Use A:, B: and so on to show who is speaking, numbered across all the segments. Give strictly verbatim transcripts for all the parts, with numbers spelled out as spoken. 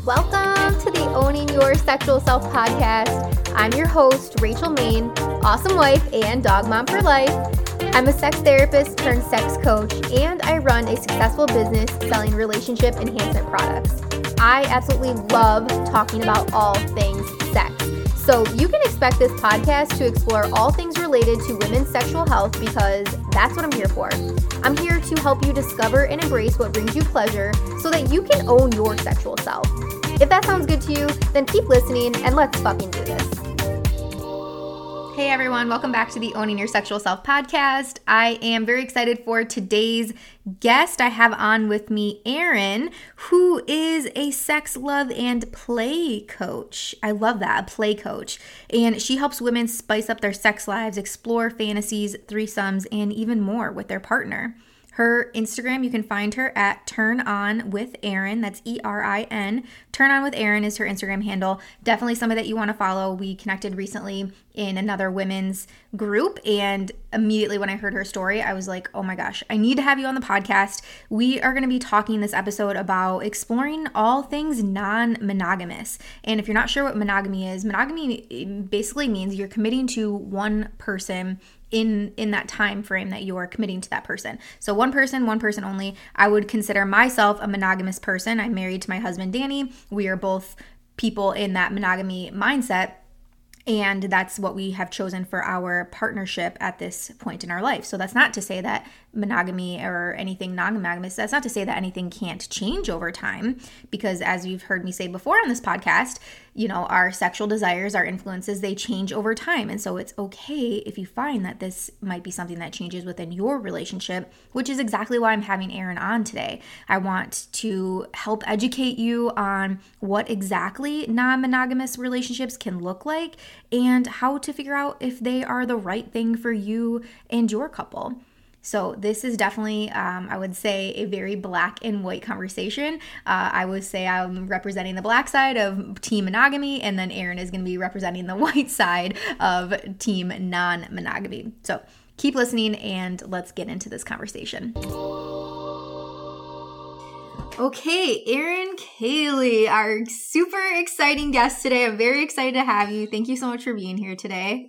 A: Welcome to the Owning Your Sexual Self podcast. I'm your host, Rachel Main, awesome wife and dog mom for life. I'm a sex therapist turned sex coach, and I run a successful business selling relationship enhancement products. I absolutely love talking about all things sex. So you can expect this podcast to explore all things related to women's sexual health because that's what I'm here for. I'm here to help you discover and embrace what brings you pleasure so that you can own your sexual self. If that sounds good to you, then keep listening and let's fucking do this. Hey everyone, welcome back to the Owning Your Sexual Self podcast. I am very excited for today's guest. I have on with me Erin, who is a sex, love, and play coach. I love that, a play coach. And she helps women spice up their sex lives, explore fantasies, threesomes, and even more with their partner. Her Instagram, you can find her at Turn On With Erin. That's E R I N. Turn On With Erin is her Instagram handle. Definitely somebody that you want to follow. We connected recently in another women's group, and immediately when I heard her story, I was like, oh my gosh, I need to have you on the podcast. We are going to be talking this episode about exploring all things non-monogamous. And if you're not sure what monogamy is, monogamy basically means you're committing to one person in in that time frame that you are committing to that person. So one person, one person only. I would consider myself a monogamous person. I'm married to my husband, Danny. We are both people in that monogamy mindset. And that's what we have chosen for our partnership at this point in our life. So that's not to say that monogamy or anything non-monogamous, that's not to say that anything can't change over time, because as you've heard me say before on this podcast, you know, our sexual desires, our influences, they change over time. And so it's okay if you find that this might be something that changes within your relationship, which is exactly why I'm having Erin on today. I want to help educate you on what exactly non-monogamous relationships can look like and how to figure out if they are the right thing for you and your couple. So this is definitely, um, I would say, a very black and white conversation. Uh, I would say I'm representing the black side of team monogamy, and then Erin is going to be representing the white side of team non-monogamy. So keep listening and let's get into this conversation. Okay, Erin Cayley, our super exciting guest today. I'm very excited to have you. Thank you so much for being here today.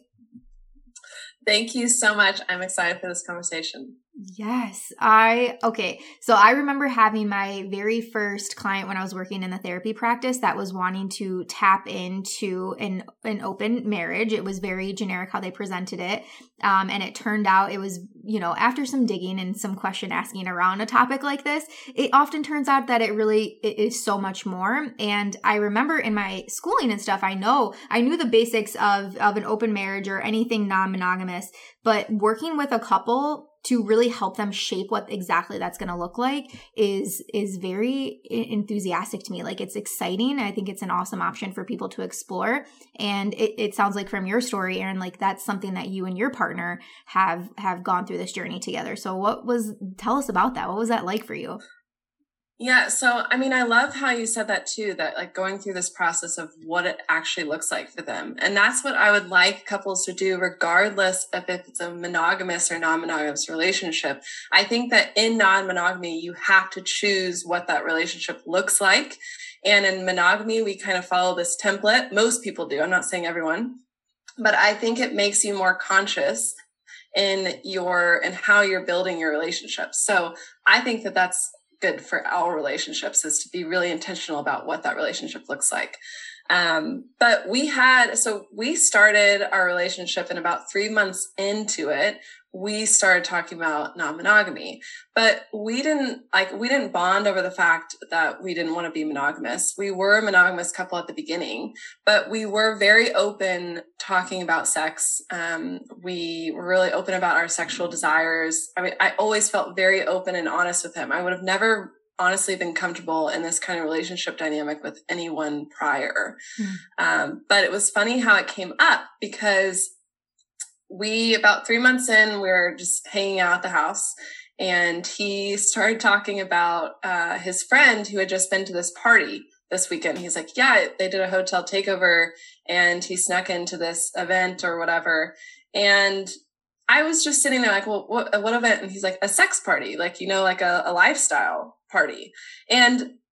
B: Thank you so much. I'm excited for this conversation.
A: Yes, I, okay. So I remember having my very first client when I was working in the therapy practice that was wanting to tap into an, an open marriage. It was very generic how they presented it. Um, and it turned out it was, you know, after some digging and some question asking around a topic like this, it often turns out that it really it is so much more. And I remember in my schooling and stuff, I know, I knew the basics of, of an open marriage or anything non-monogamous, but working with a couple to really help them shape what exactly that's going to look like is is very enthusiastic to me. Like, it's exciting. I think it's an awesome option for people to explore. And it, it sounds like from your story, Erin, like that's something that you and your partner have have gone through this journey together. So what was, tell us about that. What was that like for you?
B: Yeah. So, I mean, I love how you said that too, that like going through this process of what it actually looks like for them. And that's what I would like couples to do, regardless of if it's a monogamous or non-monogamous relationship. I think that in non-monogamy, you have to choose what that relationship looks like. And in monogamy, we kind of follow this template. Most people do. I'm not saying everyone, but I think it makes you more conscious in your, and how you're building your relationships. So I think that that's good for our relationships, is to be really intentional about what that relationship looks like. Um, but we had, so we started our relationship, and about three months into it, we started talking about non-monogamy, but we didn't like, we didn't bond over the fact that we didn't want to be monogamous. We were a monogamous couple at the beginning, but we were very open talking about sex. Um, we were really open about our sexual desires. I mean, I always felt very open and honest with him. I would have never honestly been comfortable in this kind of relationship dynamic with anyone prior. Mm. Um, but it was funny how it came up, because we, about three months in, we were just hanging out at the house, and he started talking about uh, his friend who had just been to this party this weekend. He's like, yeah, they did a hotel takeover and he snuck into this event or whatever. And I was just sitting there like, well, what, what event? And he's like, a sex party, like, you know, like a, a lifestyle party. And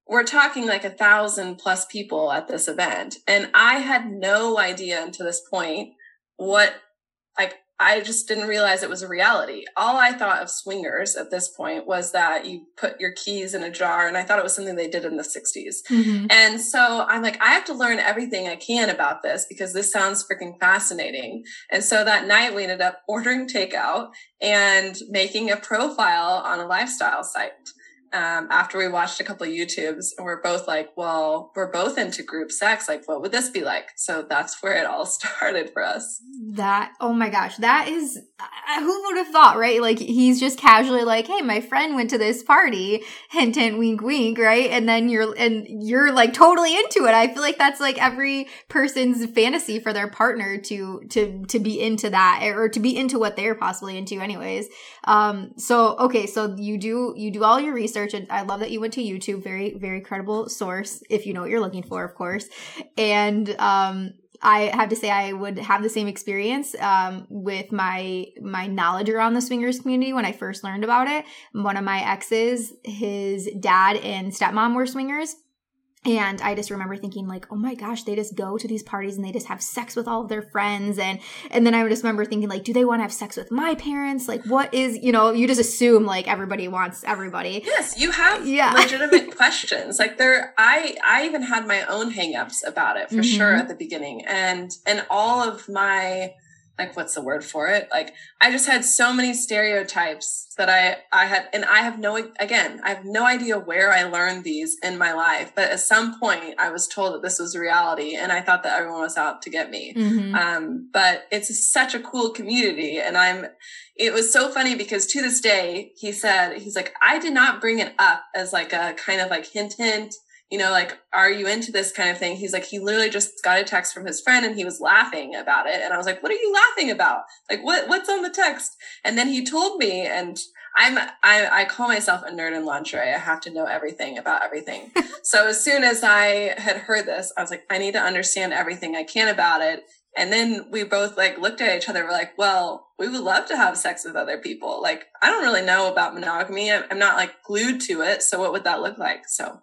B: we're talking like a thousand plus people at this event. And I had no idea until this point what, like, I just didn't realize it was a reality. All I thought of swingers at this point was that you put your keys in a jar, and I thought it was something they did in the sixties. Mm-hmm. And so I'm like, I have to learn everything I can about this because this sounds freaking fascinating. And so that night we ended up ordering takeout and making a profile on a lifestyle site. Um, after we watched a couple of YouTubes, and we're both like, well, we're both into group sex. Like, what would this be like? So that's where it all started for us.
A: That, oh my gosh, that is, uh, who would have thought, right? Like, he's just casually like, hey, my friend went to this party, hint, hint, wink, wink, right? And then you're, and you're like totally into it. I feel like that's like every person's fantasy for their partner to, to, to be into that, or to be into what they're possibly into anyways. Um, so, okay, so you do, you do all your research. And I love that you went to YouTube. Very, very credible source if you know what you're looking for, of course. And um, I have to say I would have the same experience um, with my my knowledge around the swingers community when I first learned about it. One of my exes, his dad and stepmom were swingers. And I just remember thinking like, oh my gosh, they just go to these parties and they just have sex with all of their friends. And, and then I would just remember thinking like, do they want to have sex with my parents? Like, what is, you know, you just assume like everybody wants everybody.
B: Yes, you have yeah. legitimate questions. Like there, I, I even had my own hangups about it for mm-hmm. sure at the beginning. And, and all of my, like, what's the word for it? Like, I just had so many stereotypes that I, I had, and I have no, again, I have no idea where I learned these in my life, but at some point I was told that this was reality and I thought that everyone was out to get me. Mm-hmm. Um, but it's such a cool community. And I'm, it was so funny because to this day, he said, he's like, I did not bring it up as like a kind of like hint, hint, you know, like, are you into this kind of thing? He's like, he literally just got a text from his friend and he was laughing about it. And I was like, what are you laughing about? Like, what, what's on the text? And then he told me, and I'm, I, I call myself a nerd in lingerie. I have to know everything about everything. So as soon as I had heard this, I was like, I need to understand everything I can about it. And then we both like looked at each other. We're like, well, we would love to have sex with other people. Like, I don't really know about monogamy. I'm, I'm not like glued to it. So what would that look like? So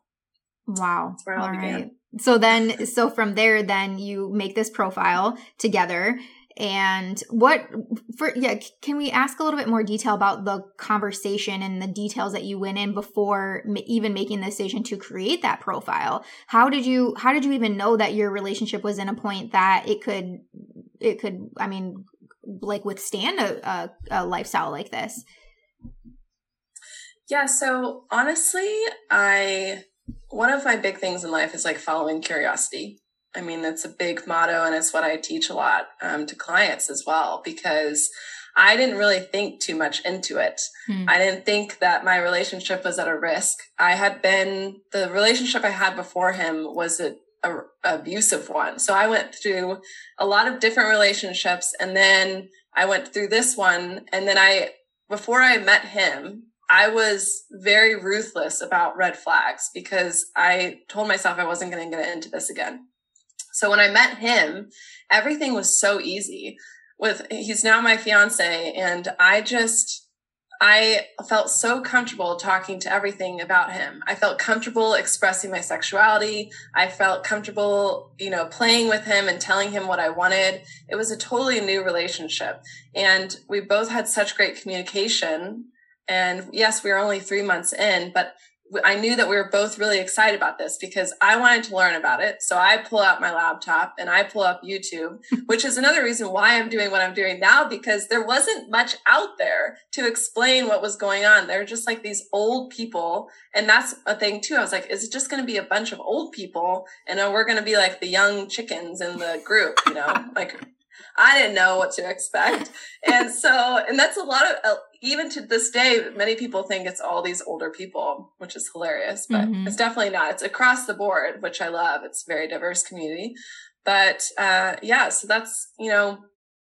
A: wow. All, all right. So then, so from there, then you make this profile together. And what for, yeah, can we ask a little bit more detail about the conversation and the details that you went in before m- even making the decision to create that profile? How did you, how did you even know that your relationship was in a point that it could, it could, I mean, like withstand a, a, a lifestyle like this?
B: Yeah. So honestly, I, one of my big things in life is like following curiosity. I mean, that's a big motto and it's what I teach a lot um, to clients as well, because I didn't really think too much into it. Hmm. I didn't think that my relationship was at a risk. I had been, the relationship I had before him was a, a, a abusive one. So I went through a lot of different relationships and then I went through this one. And then I, before I met him, I was very ruthless about red flags because I told myself I wasn't going to get into this again. So when I met him, everything was so easy. With he's now my fiance, and I just I felt so comfortable talking to everything about him. I felt comfortable expressing my sexuality. I felt comfortable, you know, playing with him and telling him what I wanted. It was a totally new relationship, and we both had such great communication. And yes, we were only three months in, but I knew that we were both really excited about this because I wanted to learn about it. So I pull out my laptop and I pull up YouTube, which is another reason why I'm doing what I'm doing now, because there wasn't much out there to explain what was going on. They're just like these old people. And that's a thing too. I was like, is it just going to be a bunch of old people? And we're going to be like the young chickens in the group, you know, like I didn't know what to expect. And so, and that's a lot of, uh, even to this day, many people think it's all these older people, which is hilarious, but mm-hmm. it's definitely not. It's across the board, which I love. It's a very diverse community. But uh, yeah, so that's, you know,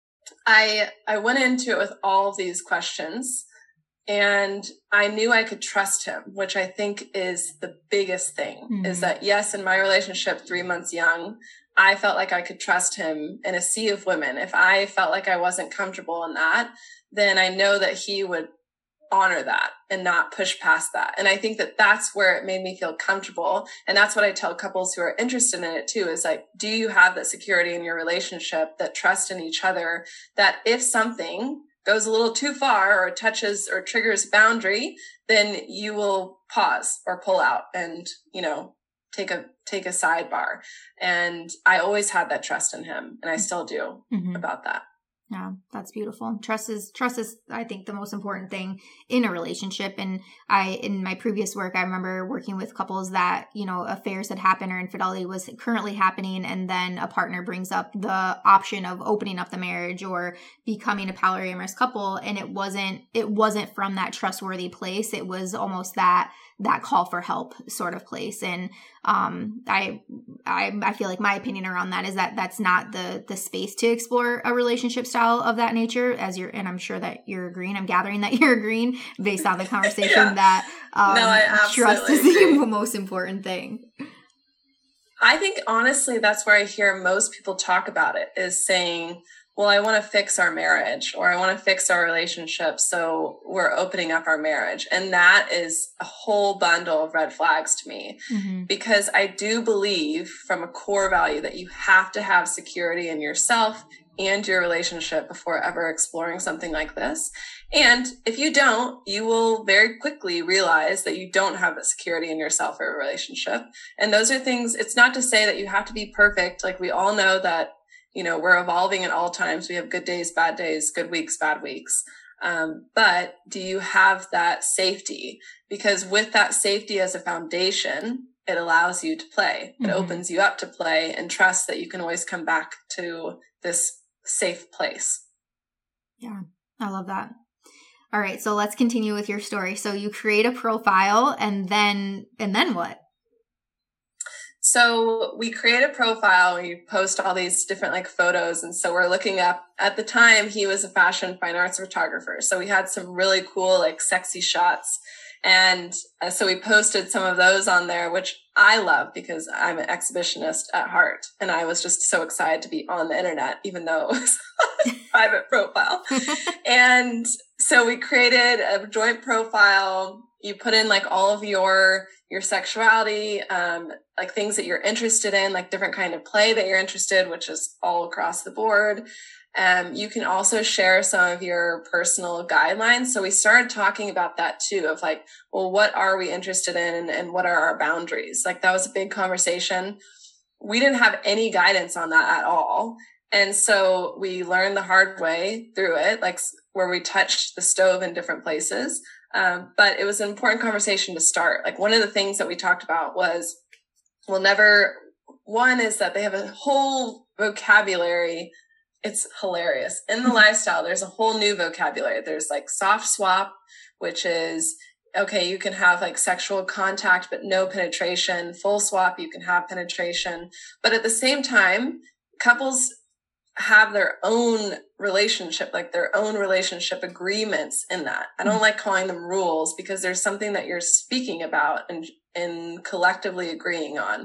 B: I I went into it with all of these questions and I knew I could trust him, which I think is the biggest thing, mm-hmm. is that yes, in my relationship, three months young, I felt like I could trust him in a sea of women. If I felt like I wasn't comfortable in that, then I know that he would honor that and not push past that. And I think that that's where it made me feel comfortable. And that's what I tell couples who are interested in it too, is like, do you have that security in your relationship, that trust in each other, that if something goes a little too far or touches or triggers boundary, then you will pause or pull out and, you know, take a, take a sidebar. And I always had that trust in him, and I still do mm-hmm. about that.
A: Yeah, that's beautiful. Trust is, trust is, I think, the most important thing in a relationship. And I, in my previous work, I remember working with couples that, you know, affairs had happened or infidelity was currently happening. And then a partner brings up the option of opening up the marriage or becoming a polyamorous couple. And it wasn't, it wasn't from that trustworthy place. It was almost that, that call for help sort of place. And um, I, I, I feel like my opinion around that is that that's not the, the space to explore a relationship style of that nature, as you're, and I'm sure that you're agreeing, I'm gathering that you're agreeing based on the conversation yeah. that um,
B: no, I
A: trust is
B: agree.
A: the most important thing.
B: I think honestly, that's where I hear most people talk about it, is saying, well, I want to fix our marriage, or I want to fix our relationship, so we're opening up our marriage. And that is a whole bundle of red flags to me, mm-hmm. because I do believe from a core value that you have to have security in yourself and your relationship before ever exploring something like this. And if you don't, you will very quickly realize that you don't have the security in yourself or a relationship. And those are things, it's not to say that you have to be perfect. Like, we all know that, you know, we're evolving at all times. We have good days, bad days, good weeks, bad weeks. Um, but do you have that safety? Because with that safety as a foundation, it allows you to play. Mm-hmm. It opens you up to play and trust that you can always come back to this safe place.
A: Yeah, I love that. All right, so let's continue with your story. So you create a profile, and then, and then what?
B: So we create a profile, we post all these different like photos. And so we're looking up, at the time, he was a fashion fine arts photographer. So we had some really cool, like sexy shots. And uh, so we posted some of those on there, which I love because I'm an exhibitionist at heart. And I was just so excited to be on the internet, even though it was a private profile. And so we created a joint profile. You put in like all of your, your sexuality, um, like things that you're interested in, like different kind of play that you're interested, which is all across the board. Um, you can also share some of your personal guidelines. So we started talking about that too, of like, well, what are we interested in, and, and what are our boundaries? Like, that was a big conversation. We didn't have any guidance on that at all. And so we learned the hard way through it, like where we touched the stove in different places. Um, but it was an important conversation to start. Like, one of the things that we talked about was, we'll never, one is that they have a whole vocabulary. It's hilarious. In the lifestyle, there's a whole new vocabulary. There's like soft swap, which is, okay, you can have like sexual contact, but no penetration. Full swap, you can have penetration. But at the same time, couples have their own relationship, like their own relationship agreements in that. I don't like calling them rules, because there's something that you're speaking about and, and collectively agreeing on.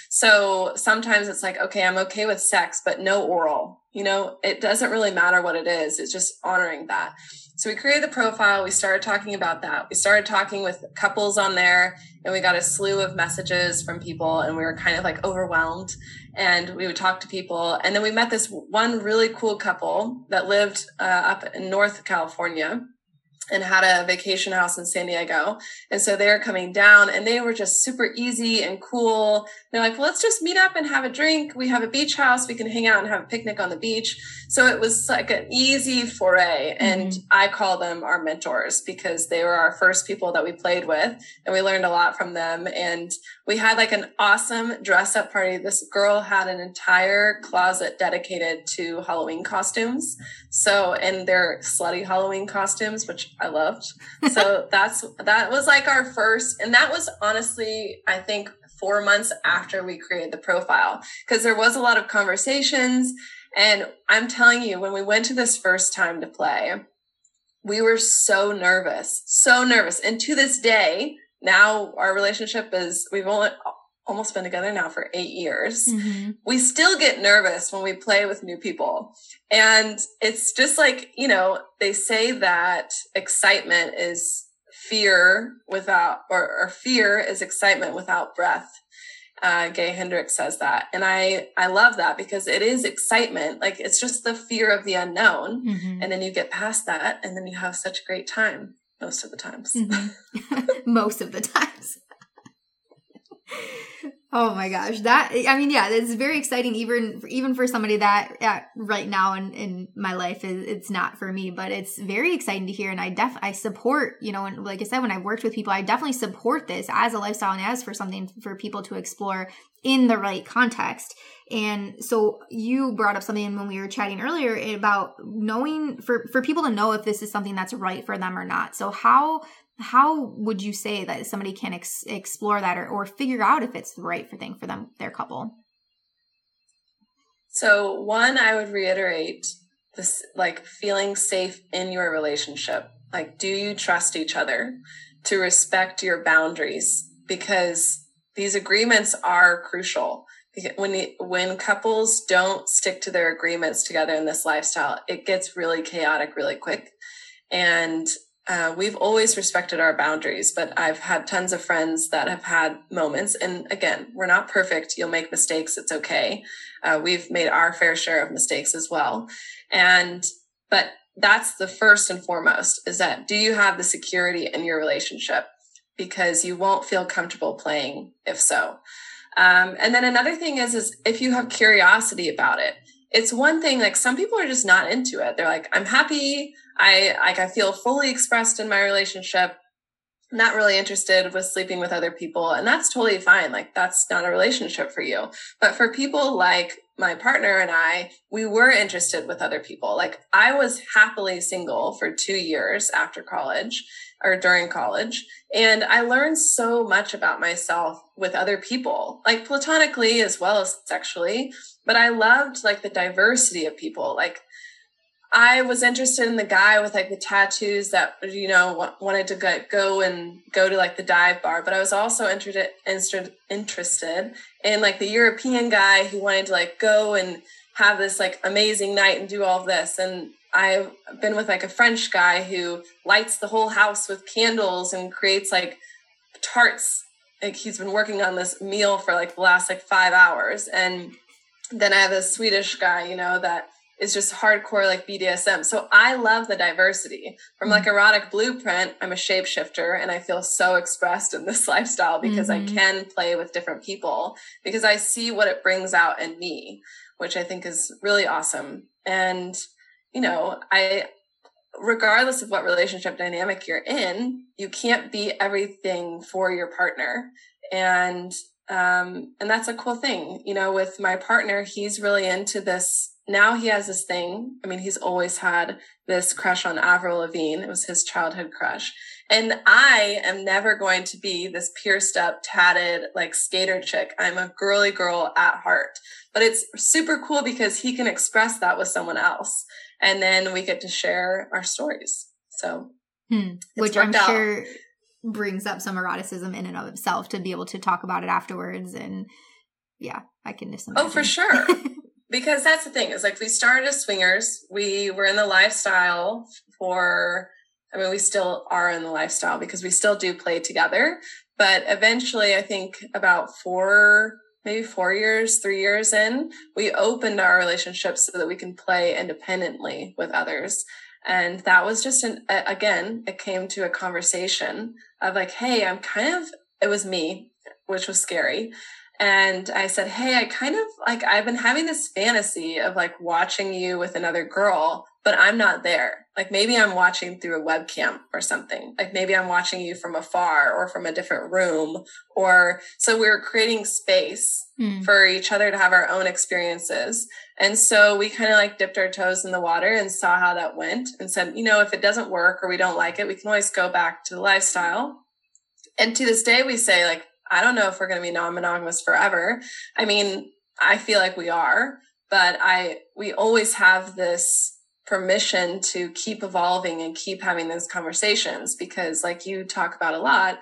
B: So sometimes it's like, okay, I'm okay with sex, but no oral. You know, it doesn't really matter what it is. It's just honoring that. So we created the profile. We started talking about that. We started talking with couples on there, and we got a slew of messages from people, and we were kind of like overwhelmed. And we would talk to people. And then we met this one really cool couple that lived uh, up in North California and had a vacation house in San Diego. And so they were coming down, and they were just super easy and cool. They're like, well, let's just meet up and have a drink. We have a beach house. We can hang out and have a picnic on the beach. So it was like an easy foray. Mm-hmm. And I call them our mentors, because they were our first people that we played with, and we learned a lot from them. And we had like an awesome dress up party. This girl had an entire closet dedicated to Halloween costumes. So, and they're slutty Halloween costumes, which I loved. So that's, that was like our first, and that was honestly, I think four months after we created the profile, because there was a lot of conversations. And I'm telling you, when we went to this first time to play, we were so nervous, so nervous. And to this day, now our relationship is, we've only, almost been together now for eight years.
A: Mm-hmm.
B: We still get nervous when we play with new people. And it's just like, you know, they say that excitement is fear without, or, or fear is excitement without breath. Uh, Gay Hendricks says that. And I, I love that because it is excitement. Like it's just the fear of the unknown.
A: Mm-hmm.
B: And then you get past that and then you have such a great time most of the times.
A: Mm-hmm. Most of the times. Oh my gosh. That, I mean, yeah, it's very exciting even, even for somebody that uh, right now in, in my life is, it's not for me, but it's very exciting to hear. And I def, I support, you know, and like I said, when I've worked with people, I definitely support this as a lifestyle and as for something for people to explore in the right context. And so you brought up something when we were chatting earlier about knowing for, for people to know if this is something that's right for them or not. So how, how would you say that somebody can ex- explore that or, or figure out if it's the right for thing for them, their couple?
B: So one, I would reiterate this, like feeling safe in your relationship. Like, do you trust each other to respect your boundaries? Because these agreements are crucial. When you, when couples don't stick to their agreements together in this lifestyle, it gets really chaotic really quick. And Uh, we've always respected our boundaries, but I've had tons of friends that have had moments. And again, we're not perfect. You'll make mistakes. It's okay. Uh, we've made our fair share of mistakes as well. And, but that's the first and foremost is that do you have the security in your relationship? Because you won't feel comfortable playing if so. Um, and then another thing is, is if you have curiosity about it, it's one thing, like some people are just not into it. They're like, I'm happy. I like, I feel fully expressed in my relationship, not really interested with sleeping with other people. And that's totally fine. Like that's not a relationship for you. But for people like my partner and I, we were interested with other people. Like I was happily single for two years after college or during college. And I learned so much about myself with other people, like platonically as well as sexually. But I loved like the diversity of people. Like I was interested in the guy with like the tattoos that, you know, wanted to go, go and go to like the dive bar. But I was also interested, interested in like the European guy who wanted to like go and have this like amazing night and do all of this. And I've been with like a French guy who lights the whole house with candles and creates like tarts. Like he's been working on this meal for like the last like five hours. And then I have this Swedish guy, you know, that is just hardcore like B D S M. So I love the diversity from like Erotic Blueprint. I'm a shapeshifter and I feel so expressed in this lifestyle because mm-hmm. I can play with different people because I see what it brings out in me, which I think is really awesome. And, you know, I, regardless of what relationship dynamic you're in, you can't be everything for your partner. And, um, and that's a cool thing, you know, with my partner, he's really into this. Now he has this thing. I mean, he's always had this crush on Avril Lavigne. It was his childhood crush. And I am never going to be this pierced up, tatted, like skater chick. I'm a girly girl at heart. But it's super cool because he can express that with someone else. And then we get to share our stories. So,
A: hmm. Which I'm out. sure brings up some eroticism in and of itself to be able to talk about it afterwards. And yeah, I can just imagine.
B: Oh, for sure. Because that's the thing is like we started as swingers. We were in the lifestyle for, I mean, we still are in the lifestyle because we still do play together. But eventually, I think about four, maybe four years, three years in, we opened our relationship so that we can play independently with others. And that was just an, again, it came to a conversation of like, hey, I'm kind of, it was me, which was scary. And I said, hey, I kind of like, I've been having this fantasy of like watching you with another girl, but I'm not there. Like maybe I'm watching through a webcam or something. Like maybe I'm watching you from afar or from a different room. Or so we were creating space mm. for each other to have our own experiences. And so we kind of like dipped our toes in the water and saw how that went and said, you know, if it doesn't work or we don't like it, we can always go back to the lifestyle. And to this day, we say like, I don't know if we're going to be non-monogamous forever. I mean, I feel like we are, but I, we always have this permission to keep evolving and keep having those conversations because like you talk about a lot,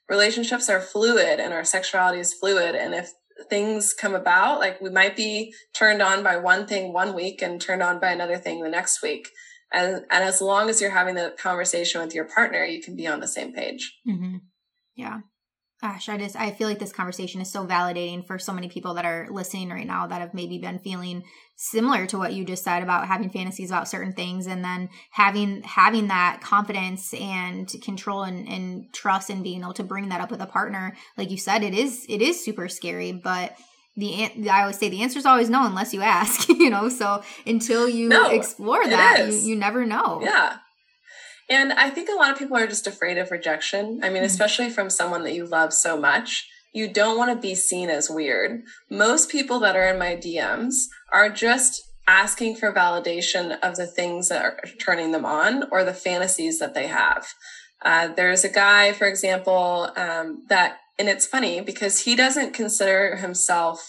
B: relationships are fluid and our sexuality is fluid. And if things come about, like we might be turned on by one thing one week and turned on by another thing the next week. And, and as long as you're having the conversation with your partner, you can be on the same page.
A: Mm-hmm. Yeah. Gosh, I just, I feel like this conversation is so validating for so many people that are listening right now that have maybe been feeling similar to what you just said about having fantasies about certain things, and then having, having that confidence and control and, and trust and being able to bring that up with a partner. Like you said, it is, it is super scary, but the, I always say the answer is always no unless you ask, you know, so until you no, explore that, you, you never know.
B: Yeah. And I think a lot of people are just afraid of rejection. I mean, mm-hmm. especially from someone that you love so much, you don't want to be seen as weird. Most people that are in my D Ms are just asking for validation of the things that are turning them on or the fantasies that they have. Uh, there's a guy, for example, um, that, and it's funny because he doesn't consider himself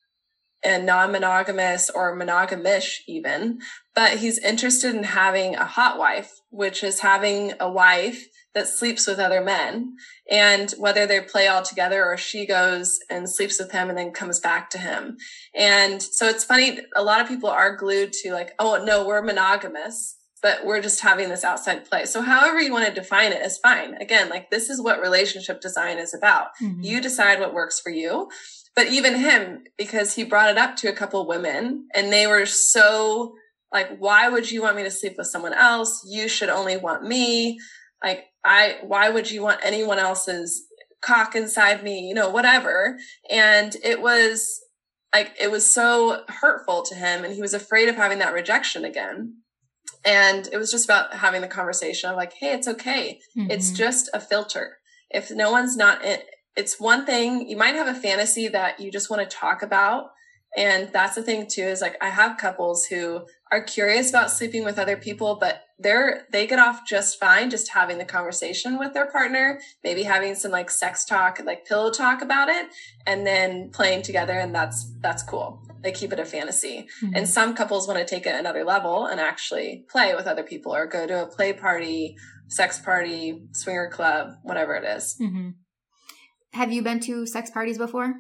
B: a non-monogamous or monogamish even, but he's interested in having a hot wife, which is having a wife that sleeps with other men. And whether they play all together or she goes and sleeps with him and then comes back to him. And so it's funny, a lot of people are glued to like, oh no, we're monogamous, but we're just having this outside play. So however you want to define it is fine. Again, like this is what relationship design is about. Mm-hmm. You decide what works for you. But even him, because he brought it up to a couple women and they were so like, why would you want me to sleep with someone else? You should only want me. Like, I, why would you want anyone else's cock inside me? You know, whatever. And it was like, it was so hurtful to him and he was afraid of having that rejection again. And it was just about having the conversation of like, hey, it's okay. Mm-hmm. It's just a filter. If no one's not in, it's one thing, you might have a fantasy that you just want to talk about. And that's the thing too, is like, I have couples who are curious about sleeping with other people, but they're, they get off just fine just having the conversation with their partner, maybe having some like sex talk, like pillow talk about it, and then playing together. And that's, that's cool. They keep it a fantasy. Mm-hmm. And some couples want to take it another level and actually play with other people or go to a play party, sex party, swinger club, whatever it is.
A: Mm-hmm. Have you been to sex parties before?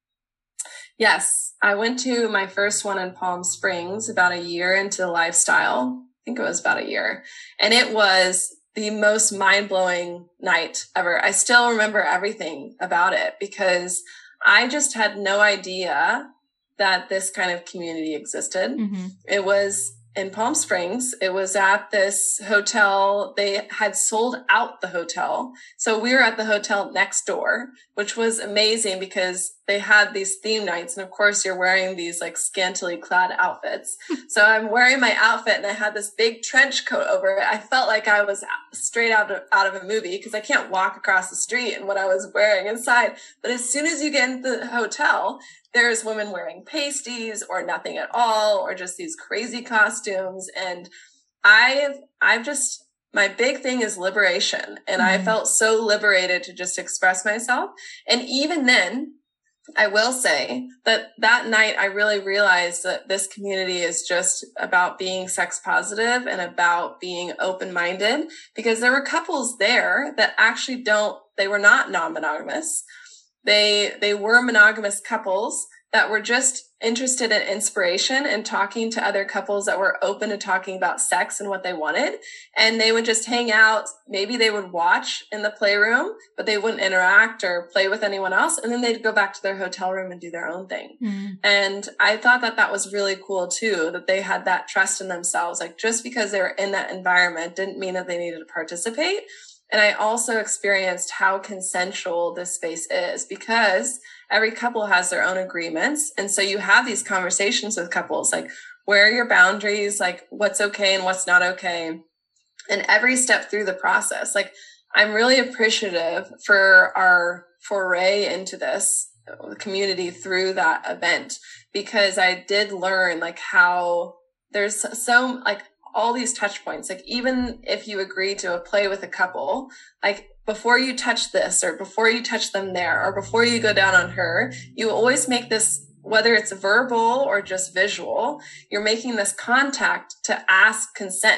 B: Yes. I went to my first one in Palm Springs about a year into the lifestyle. I think it was about a year. And it was the most mind-blowing night ever. I still remember everything about it because I just had no idea that this kind of community existed. Mm-hmm. It was in Palm Springs. It was at this hotel. They had sold out the hotel. So we were at the hotel next door, which was amazing because they had these theme nights. And of course you're wearing these like scantily clad outfits. So I'm wearing my outfit and I had this big trench coat over it. I felt like I was straight out of, out of a movie because I can't walk across the street in what I was wearing inside. But as soon as you get into the hotel, there's women wearing pasties or nothing at all, or just these crazy costumes. And I've, I've just, my big thing is liberation. And mm-hmm. I felt so liberated to just express myself. And even then, I will say that that night I really realized that this community is just about being sex positive and about being open-minded, because there were couples there that actually don't, they were not non-monogamous. They, they were monogamous couples that were just interested in inspiration and talking to other couples that were open to talking about sex and what they wanted. And they would just hang out. Maybe they would watch in the playroom, but they wouldn't interact or play with anyone else. And then they'd go back to their hotel room and do their own thing. Mm-hmm. And I thought that that was really cool too, that they had that trust in themselves. Like just because they were in that environment didn't mean that they needed to participate. And I also experienced how consensual this space is because every couple has their own agreements. And so you have these conversations with couples, like where are your boundaries, like what's okay and what's not okay. And every step through the process, like I'm really appreciative for our foray into this community through that event, because I did learn like how there's so like all these touch points. Like even if you agree to a play with a couple, like before you touch this or before you touch them there or before you go down on her, you always make this, whether it's verbal or just visual, you're making this contact to ask consent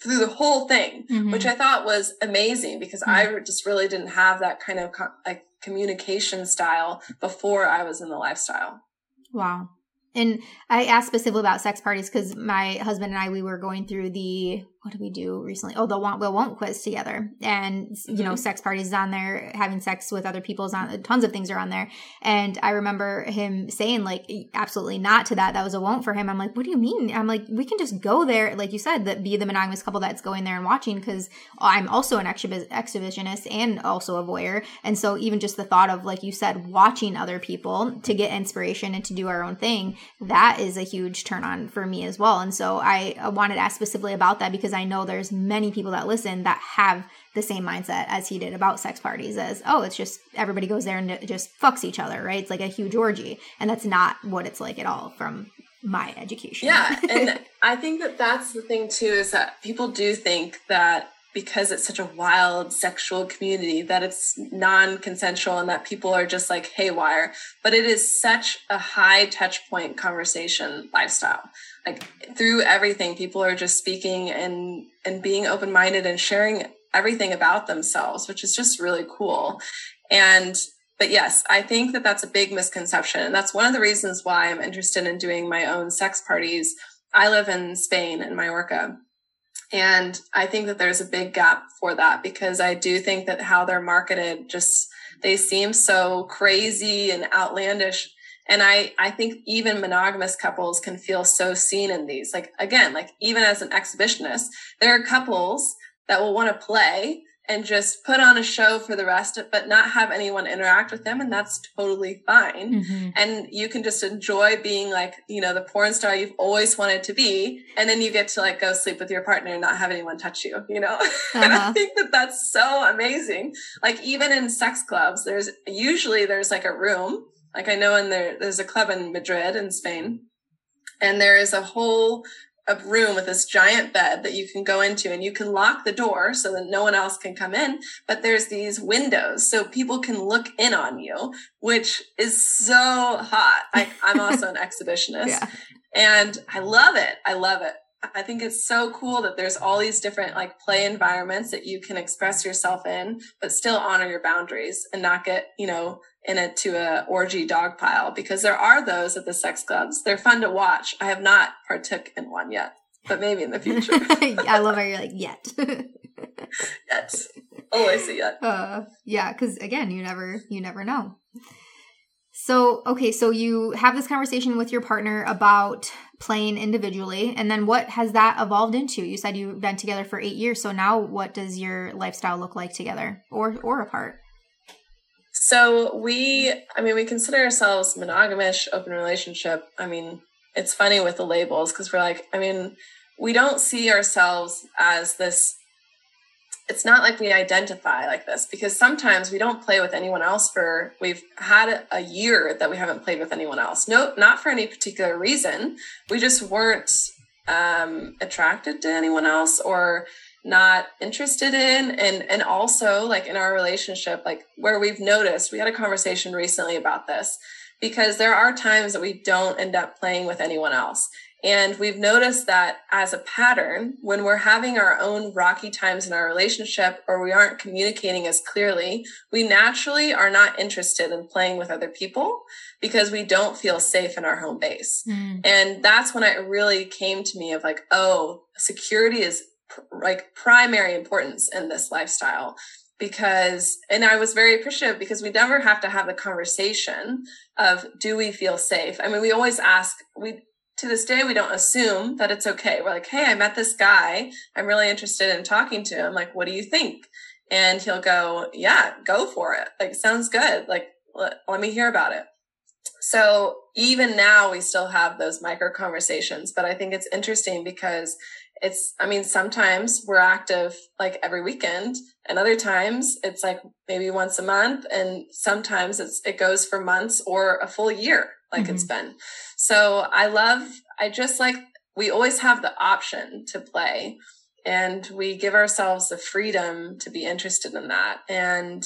B: through the whole thing,
A: mm-hmm.
B: which I thought was amazing because mm-hmm. I just really didn't have that kind of co- like communication style before I was in the lifestyle.
A: Wow. And I asked specifically about sex parties because my husband and I, we were going through the, what did we do recently? Oh, the want, will, won't quiz together. And, you mm-hmm. know, sex parties is on there, having sex with other people is on, tons of things are on there. And I remember him saying like, absolutely not to that. That was a won't for him. I'm like, what do you mean? I'm like, we can just go there. Like you said, that be the monogamous couple that's going there and watching because I'm also an exhib- exhibitionist and also a voyeur. And so even just the thought of, like you said, watching other people to get inspiration and to do our own thing, that is a huge turn on for me as well. And so I wanted to ask specifically about that because I know there's many people that listen that have the same mindset as he did about sex parties as, oh, it's just everybody goes there and just fucks each other, right? It's like a huge orgy. And that's not what it's like at all from my education.
B: Yeah. And I think that that's the thing too, is that people do think that because it's such a wild sexual community that it's non-consensual and that people are just like haywire, but it is such a high touch point conversation lifestyle. Like through everything, people are just speaking and, and being open-minded and sharing everything about themselves, which is just really cool. And, but yes, I think that that's a big misconception. And that's one of the reasons why I'm interested in doing my own sex parties. I live in Spain, in Mallorca. And I think that there's a big gap for that because I do think that how they're marketed, just, they seem so crazy and outlandish. And I, I think even monogamous couples can feel so seen in these. Like, again, like even as an exhibitionist, there are couples that will want to play and just put on a show for the rest of, but not have anyone interact with them. And that's totally fine. Mm-hmm. And you can just enjoy being like, you know, the porn star you've always wanted to be. And then you get to like go sleep with your partner and not have anyone touch you, you know? Uh-huh. And I think that that's so amazing. Like even in sex clubs, there's usually there's like a room. Like I know in there, there's a club in Madrid in Spain, and there is a whole a room with this giant bed that you can go into, and you can lock the door so that no one else can come in. But there's these windows so people can look in on you, which is so hot. I, I'm also an exhibitionist yeah. and I love it. I love it. I think it's so cool that there's all these different like play environments that you can express yourself in, but still honor your boundaries and not get, you know, in it to a orgy dog pile, because there are those at the sex clubs. They're fun to watch. I have not partook in one yet, but maybe in the future.
A: I love how you're like, yet.
B: Yet. Always a yet.
A: Uh, yeah. Cause again, you never, you never know. So, okay. So you have this conversation with your partner about playing individually. And then what has that evolved into? You said you've been together for eight years. So now what does your lifestyle look like together or, or apart?
B: So we, I mean, we consider ourselves monogamish, open relationship. I mean, it's funny with the labels because we're like, I mean, we don't see ourselves as this. It's not like we identify like this because sometimes we don't play with anyone else for, we've had a year that we haven't played with anyone else. No, not for any particular reason. We just weren't um, attracted to anyone else or not interested in. And, and also like in our relationship, like where we've noticed, we had a conversation recently about this because there are times that we don't end up playing with anyone else. And we've noticed that as a pattern, when we're having our own rocky times in our relationship or we aren't communicating as clearly, we naturally are not interested in playing with other people because we don't feel safe in our home base. Mm. And that's when it really came to me of like, oh, security is like primary importance in this lifestyle because, and I was very appreciative because we never have to have the conversation of, do we feel safe? I mean, we always ask, we, to this day, we don't assume that it's okay. We're like, hey, I met this guy. I'm really interested in talking to him. Like, what do you think? And he'll go, yeah, go for it. Like, sounds good. Like, let, let me hear about it. So even now we still have those micro conversations, but I think it's interesting because it's, I mean, sometimes we're active like every weekend and other times it's like maybe once a month. And sometimes it's, it goes for months or a full year, like mm-hmm. it's been. So I love, I just like, we always have the option to play and we give ourselves the freedom to be interested in that. And,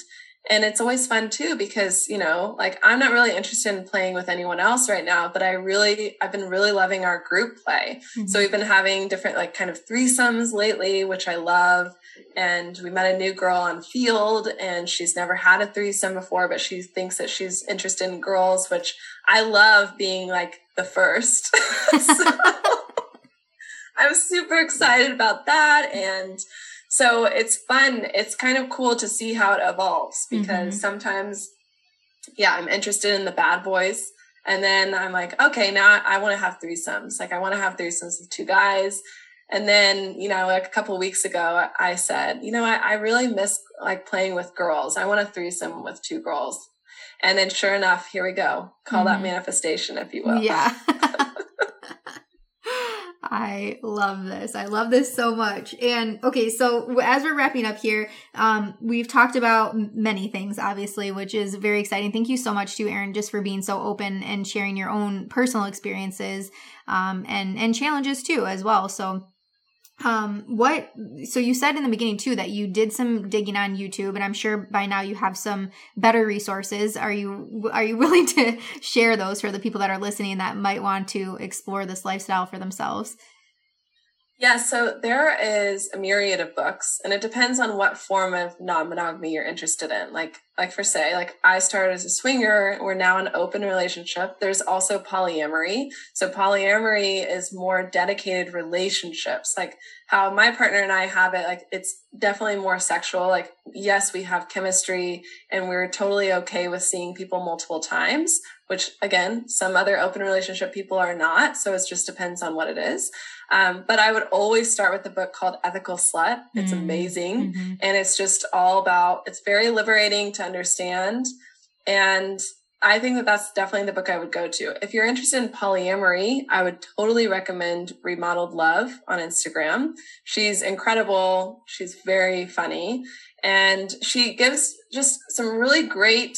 B: And it's always fun too, because, you know, like I'm not really interested in playing with anyone else right now, but I really, I've been really loving our group play. Mm-hmm. So we've been having different like kind of threesomes lately, which I love. And we met a new girl on Field, and she's never had a threesome before, but she thinks that she's interested in girls, which I love being like the first. So I'm super excited about that. And so it's fun. It's kind of cool to see how it evolves, because mm-hmm. sometimes, yeah, I'm interested in the bad boys. And then I'm like, okay, now I want to have threesomes. Like I want to have threesomes with two guys. And then, you know, like a couple of weeks ago, I said, you know, I, I really miss like playing with girls. I want a threesome with two girls. And then sure enough, here we go. Call mm-hmm. that manifestation, if you will.
A: Yeah. I love this. I love this so much. And okay, so as we're wrapping up here, um, we've talked about many things, obviously, which is very exciting. Thank you so much to Erin, just for being so open and sharing your own personal experiences, um, and, and challenges too, as well. So, um, what, so you said in the beginning too, that you did some digging on YouTube, and I'm sure by now you have some better resources. Are you, are you willing to share those for the people that are listening that might want to explore this lifestyle for themselves?
B: Yeah, so there is a myriad of books, and it depends on what form of non-monogamy you're interested in. Like, like for say, like I started as a swinger, we're now in an open relationship. There's also polyamory. So polyamory is more dedicated relationships, like how my partner and I have it. Like it's definitely more sexual. Like, yes, we have chemistry and we're totally okay with seeing people multiple times, which again, some other open relationship people are not. So it just depends on what it is. Um, but I would always start with a book called Ethical Slut. It's mm-hmm. amazing. Mm-hmm. And it's just all about, it's very liberating to understand. And I think that that's definitely the book I would go to. If you're interested in polyamory, I would totally recommend Remodeled Love on Instagram. She's incredible. She's very funny. And she gives just some really great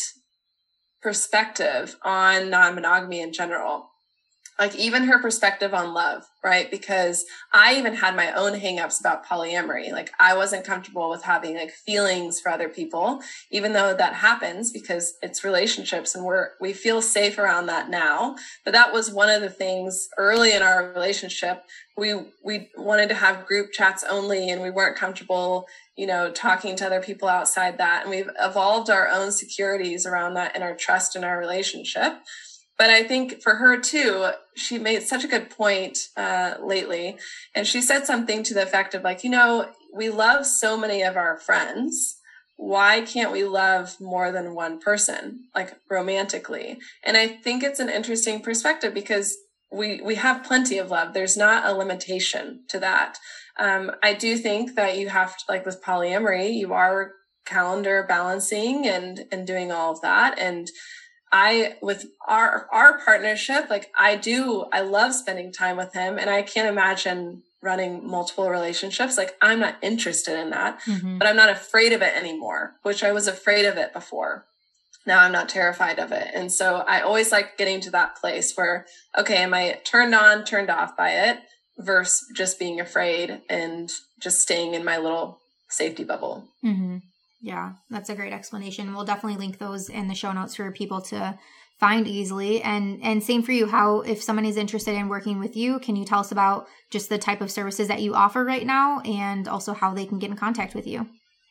B: perspective on non-monogamy in general. Like even her perspective on love, right? Because I even had my own hangups about polyamory. Like I wasn't comfortable with having like feelings for other people, even though that happens because it's relationships and we're, we feel safe around that now. But that was one of the things early in our relationship. We, we wanted to have group chats only, and we weren't comfortable, you know, talking to other people outside that. And we've evolved our own securities around that and our trust in our relationship. But I think for her too, she made such a good point uh, lately. And she said something to the effect of like, you know, we love so many of our friends. Why can't we love more than one person, like romantically? And I think it's an interesting perspective because we, we have plenty of love. There's not a limitation to that. Um, I do think that you have to, like with polyamory, you are calendar balancing and, and doing all of that. And I, with our, our partnership, like I do, I love spending time with him, and I can't imagine running multiple relationships. Like I'm not interested in that, mm-hmm. but I'm not afraid of it anymore, which I was afraid of it before. Now I'm not terrified of it. And so I always like getting to that place where, okay, am I turned on, turned off by it versus just being afraid and just staying in my little safety bubble.
A: Mm-hmm. Yeah, that's a great explanation. We'll definitely link those in the show notes for people to find easily. And and same for you, how if someone is interested in working with you, can you tell us about just the type of services that you offer right now and also how they can get in contact with you?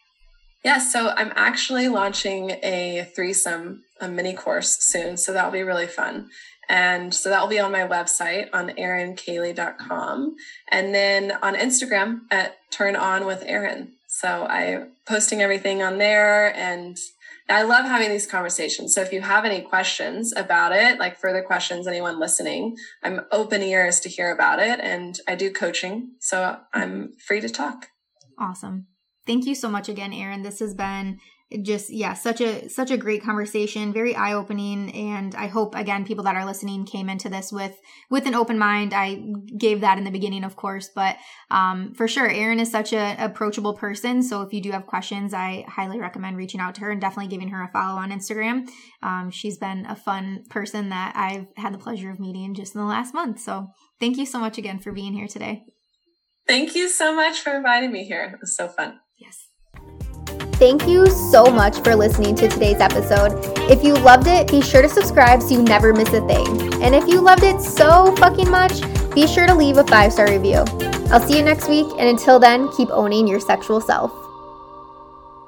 B: Yeah, so I'm actually launching a threesome, a mini course soon. So that'll be really fun. And so that will be on my website on erin cayley dot com. And then on Instagram at Turn On with Erin. So I'm posting everything on there, and I love having these conversations. So if you have any questions about it, like further questions, anyone listening, I'm open ears to hear about it. And I do coaching, so I'm free to talk.
A: Awesome. Thank you so much again, Erin. This has been just, yeah, such a, such a great conversation, very eye-opening. And I hope, again, people that are listening came into this with, with an open mind. I gave that in the beginning, of course, but, um, for sure, Erin is such a approachable person. So if you do have questions, I highly recommend reaching out to her and definitely giving her a follow on Instagram. Um, she's been a fun person that I've had the pleasure of meeting just in the last month. So thank you so much again for being here today.
B: Thank you so much for inviting me here. It was so fun.
A: Yes. thank you so much for listening to today's episode. If you loved it, be sure to subscribe so you never miss a thing. And if you loved it so fucking much, be sure to leave a five-star review. I'll see you next week, and until then, keep owning your sexual self.